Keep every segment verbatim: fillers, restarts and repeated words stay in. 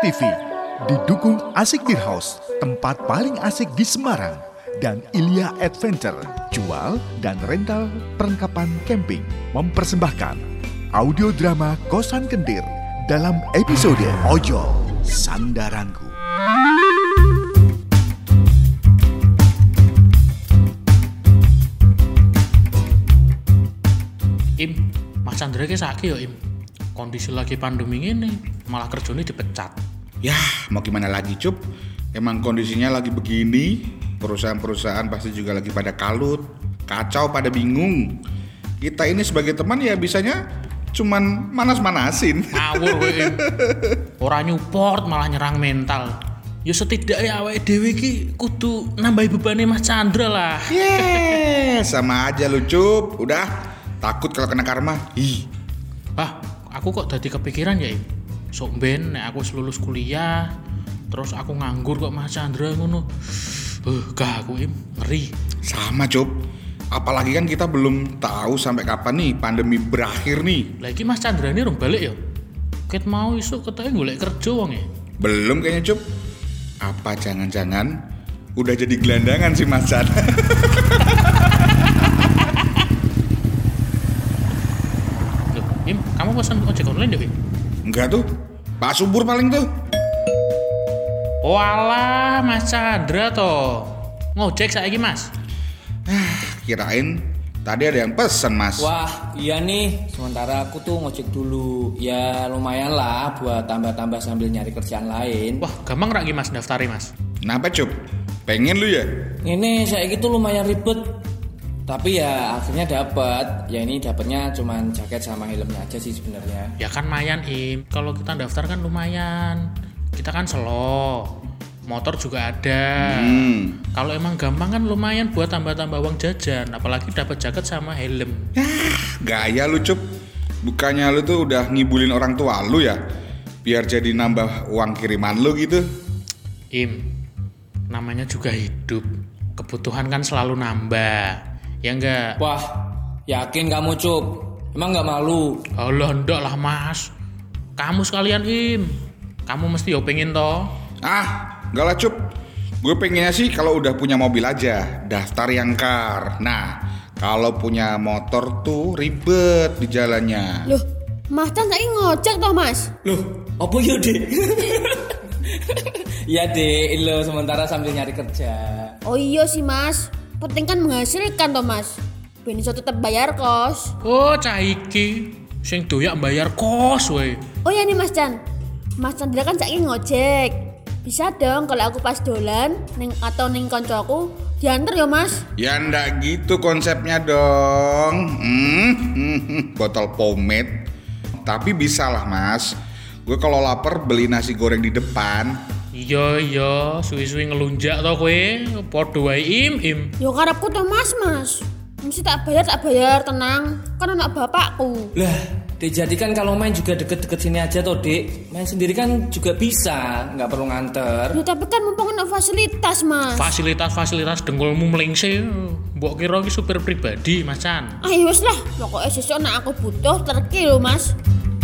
T V, didukung Asik Beer House, tempat paling asik di Semarang, dan Ilya Adventure, jual dan rental perlengkapan camping, mempersembahkan audio drama Kosan Kendir dalam episode Ojo Sandaranku. Im, Mas Chandra ki sakit ya Im. Kondisi lagi pandemi ini, malah kerjanya dipecat. Ya, mau gimana lagi Cup? Emang kondisinya lagi begini, perusahaan-perusahaan pasti juga lagi pada kalut, kacau, pada bingung. Kita ini sebagai teman ya bisanya cuman manas-manasin. Ngawur kowe Im. Ora nyupport malah nyerang mental. Ya setidaknya awake dhewe iki kudu nambahi bebane Mas Chandra lah. Yeah, sama aja lu Cup. Udah, takut kalau kena karma. Ih. Ah, aku kok dadi kepikiran ya Im. Sok ben nek aku lulus kuliah, terus aku nganggur kok Mas Chandra ngono. Eh, gak aku Im, ngeri. Sama Cup. Apalagi kan kita belum tahu sampai kapan nih pandemi berakhir nih. Lah iki Mas Chandra ini rung balik ya. Ket mau isuk ketoke golek kerja wong ya. Belum kayaknya Cup. Apa jangan-jangan udah jadi gelandangan sih Mas Chan. Loh, Im, kamu pesan ojek online ya, Im? Enggak tuh, Pak Subur paling tuh. Walah, Mas Chandra toh. Ngojek saiki, Mas. Ah, kirain tadi ada yang pesen Mas. Wah, iya nih. Sementara aku tuh ngojek dulu. Ya lumayan lah buat tambah-tambah sambil nyari kerjaan lain. Wah, gampang rak iki Mas daftari, Mas. Kenapa Cup? Pengen lu ya? Ini saya gitu lumayan ribet. Tapi ya akhirnya dapat. Ya ini dapatnya cuman jaket sama helmnya aja sih sebenarnya. Ya kan lumayan, Im. Kalau kita daftar kan lumayan. Kita kan slow. Motor juga ada. Hmm. Kalau emang gampang kan lumayan buat tambah-tambah uang jajan. Apalagi dapat jaket sama helm. Gaya lu Cup. Bukannya lu tuh udah ngibulin orang tua lu ya? Biar jadi nambah uang kiriman lu gitu. Im, namanya juga hidup. Kebutuhan kan selalu nambah. Ya enggak? Wah, yakin kamu Cup? Emang gak malu? Allah enggak lah Mas. Kamu sekalian Im. Kamu mesti yo pengen toh. Ah, enggak lah Cup. Gue pengennya sih kalau udah punya mobil aja, daftar yang car. Nah, kalau punya motor tuh ribet di jalannya. Loh, Mas Chan saiki ngojek toh, Mas? Loh, apa ya Dek? Iya Dek, lo sementara sambil nyari kerja. Oh iya sih, Mas. Penting kan menghasilkan toh, Mas. Ben iso tetep bayar kos. Oh, cah iki sing doyak bayar kos we. Oh iya nih Mas Chan. Mas Chandra kan saiki ngojek. Bisa dong kalau aku pas dolan ning atau ning koncoku diantar ya Mas. Ya ndak gitu konsepnya dong. Hmm, hmm, botol pomade. Tapi bisa lah Mas. Gue kalau lapar beli nasi goreng di depan. Iya iya, suwi-suwi ngelunjak toh kowe. Padha wae Im, Im. Yo karepku toh Mas, Mas. Mesti tak bayar, tak bayar, tenang. Kan anak bapakku. Lah, Dek jadi kan kalau main juga deket-deket sini aja toh Dek. Main sendiri kan juga bisa, nggak perlu nganter. Ya tapi kan mumpung ada fasilitas, Mas. Fasilitas-fasilitas dengkulmu melingse. Mbok kira iki supir pribadi, Mas Chan. Ah ya wis lah, pokoknya sesuk nek aku butuh terki lho, Mas.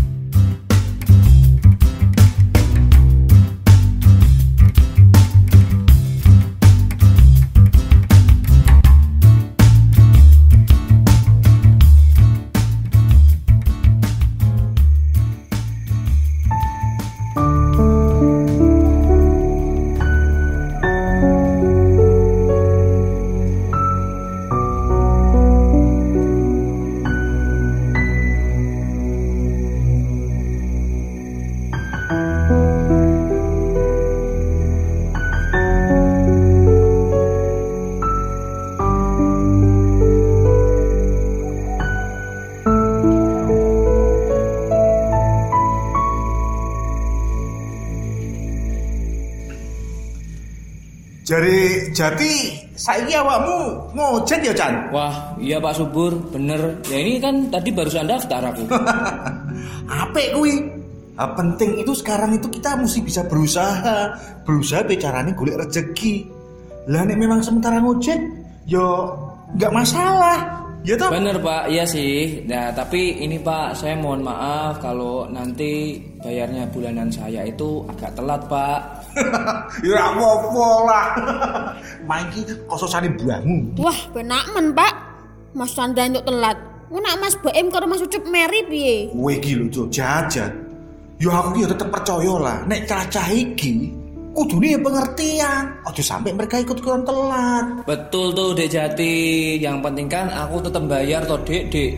Jari Jati, saiki awakmu ngojek ya, Chan? Wah, iya Pak Subur, bener. Ya ini kan tadi barusan daftar aku. Apik kuwi. Ah, penting itu sekarang itu kita mesti bisa berusaha, berusaha carane golek rezeki. Lah nek memang sementara ngojek, yo nggak masalah. Ya toh? Bener Pak, iya sih. Nah tapi ini Pak, saya mohon maaf kalau nanti bayarnya bulanan saya itu agak telat, Pak. Ya apa-apa lah. Main ki kososane buahmu. Wah, penak men, Pak. Mas Chandra untuk telat. Ngono Mas Baim karo Mas Ucup meri piye? Kowe iki lho, Cuk, jajan. Yo aku ki yo tetep percaya lah, nek cacah iki kudune ya pengertian. Aja sampai mereka ikut-ikutan telat. Betul tuh, Dek Jati. Yang penting kan aku tetap bayar toh, Dek, Dek.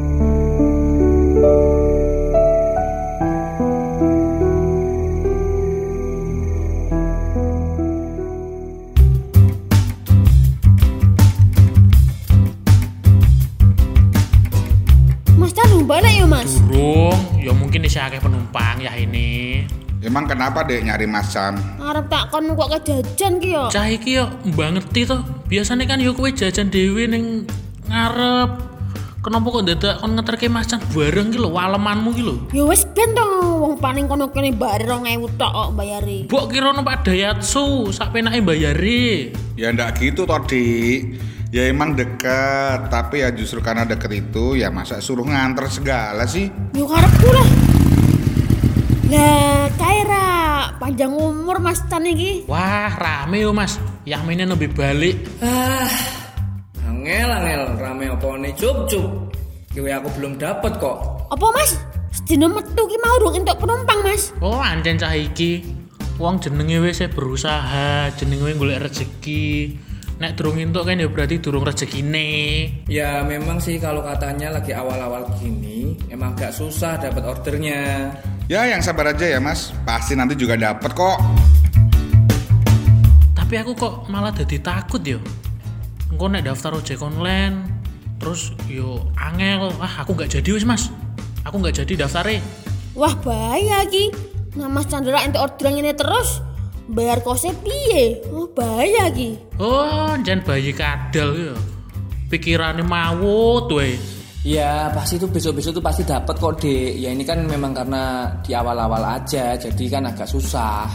Mas Chandra balik ya, Mas? Durung, ya mungkin isi akeh penumpang ya ini. Emang kenapa dek nyari Mas Chan? Arep tak kon kok kejajan ki yo. Cah iki yo mbak ngerti to. Biasane kan yo kowe jajan dhewe ning ngarep. Kenapa kok dadak kon ngeterke Mas Chan bareng ki lho walemanmu ki lho. Ya wis ben to, wong paling kono kene bayar dua ribu tok kok bayari. Mbok kira numpak Daihatsu sak penake bayari. Ya ndak gitu toh dik. Ya emang deket, tapi ya justru karena deket itu ya masa suruh nganter segala sih. Yo karepku lah. Lah, Kaira, panjang umur Mas Chan iki. Wah, rame yo Mas. Yang mainnya lebih balik. Ah, angel angel rame apa nih, Cup Cup. Kiwe aku belum dapet kok. Apa Mas? Sedina metu ki mau durung entuk penumpang, Mas. Oh, ancen cah iki. Wong jenenge wis berusaha, jenenge wis golek rezeki. Nek durung entuk kan ya berarti durung rezekine. Ya memang sih kalau katanya lagi awal-awal gini emang agak susah dapat ordernya. Ya yang sabar aja ya Mas, pasti nanti juga dapet kok. Tapi aku kok malah jadi takut yo. Engko nek daftar ojek online, terus yo angel, ah aku nggak jadi wis Mas. Aku nggak jadi daftare. Wah, bahaya ki. Nah, Mas Chandra entuk orderan ngene terus, bayar kosnya piye? Oh, bahaya ki. Oh, jan bayi kadal yo. Pikirane mawut wae. Ya pasti tuh besok-besok tuh pasti dapat kok Dek. Ya ini kan memang karena di awal-awal aja, jadi kan agak susah.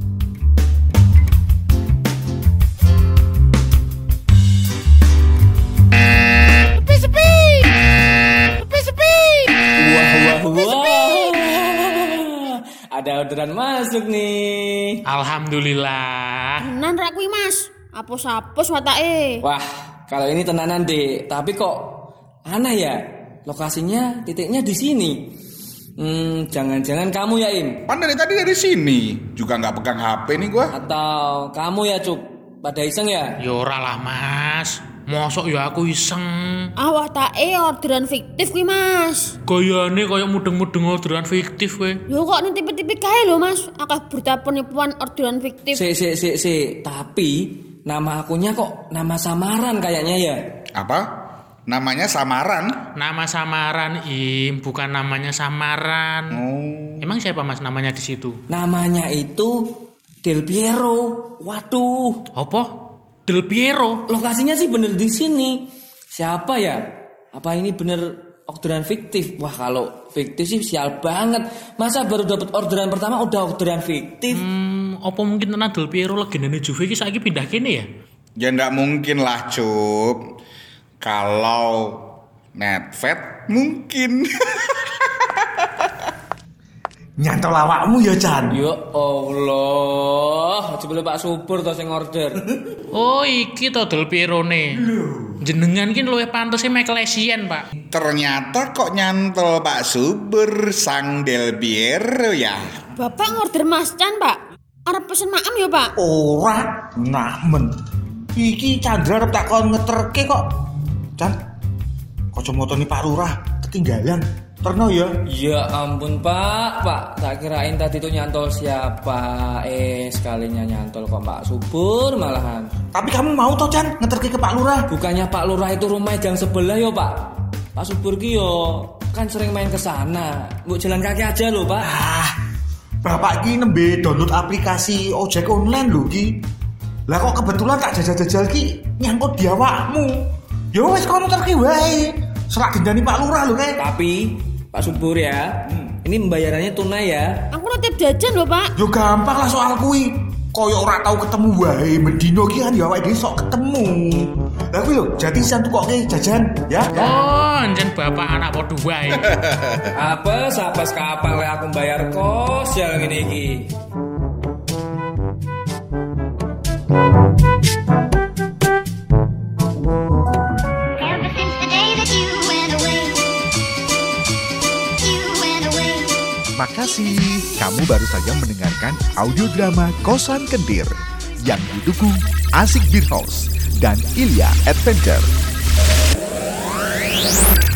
Sepi-sepi. Sepi-sepi. Wah wah wah. Ada orderan masuk nih. Alhamdulillah. Tenan ra kuwi, Mas. Apus-apus watake. Wah kalau ini tenanan Dek, tapi kok aneh ya, lokasinya titiknya di sini. Hmm, jangan-jangan kamu ya Im? Pan dari tadi dari sini juga nggak pegang H P nih gua. Atau kamu ya Cup? Pada iseng ya? Yo ora lah Mas. Mosok ya aku iseng. Ah, watake orderan fiktif kuwi, Mas. Gayane kaya mudeng-mudeng orderan fiktif we. Yo kok ning T V kae lho, Mas. Akeh berita penipuan orderan fiktif. Si si si si, tapi nama akunya kok nama samaran kayaknya ya. Apa? Namanya samaran? Nama samaran Im, bukan namanya samaran. Oh. Emang siapa Mas namanya di situ? Namanya itu Del Piero. Waduh, Apa? Del Piero. lokasinya sih bener di sini. Siapa ya? Apa ini bener orderan fiktif? Wah kalau fiktif sih sial banget. Masa baru dapat orderan pertama udah orderan fiktif? Hmm, apa mungkin tenan Del Piero legendane Juve iki saiki pindah kene ya? Ya ndak mungkin lah Cup. Kalau Netfet mungkin. Nyantol awakmu ya, Chan. Ya Allah, jebule Pak Subur to sing order. Oh, iki to Del Piero-ne. Jenengan ki luwih pantes Michael Essien, Pak. Ternyata kok nyantol Pak Subur sang Del Piero ya. Bapak ngorder Mas Chan, Pak. Arep pesen maem ya, Pak. Ora, namen. Iki Chandra arep tak kon ngeterke kok. Chan, kacamata Pak Lurah ketinggalan. Terno ya. Ya ampun Pak, Pak. Tak kirain tadi tuh nyantol siapa. Eh sekalinya nyantol kok Pak Subur malahan. Tapi kamu mau toh Chan ngeterke ke Pak Lurah? Bukannya Pak Lurah itu rumah gang sebelah yo Pak. Pak Subur ki yo kan sering main ke sana. Mbok jalan kaki aja loh Pak. Ah, bapak ki nembe download aplikasi ojek online lho ki. Lah kok kebetulan tak jajal-jajal ki nyangkut di awakmu. Ya wis kono terki wae. Selak gendani Pak Lurah lho kae. Tapi Pak Subur ya, hmm. ini pembayarannya tunai ya. Aku nitip jajan lho, Pak. Yo gampang lah soal kuwi. Koyo ora tau ketemu wae, mendino ki kan ya awake dhewe sok ketemu. Lah kuwi lho, jati sisan tukoke jajan ya. Oh, anjen bapak anak podo wae. Apes, apes kapan le aku bayar kos ya ngene iki. Ever since the day that you went away, you went away. Makasih, kamu baru saja mendengarkan audio drama Kosan Kentir yang didukung Asik Beer House dan Ilya Adventure.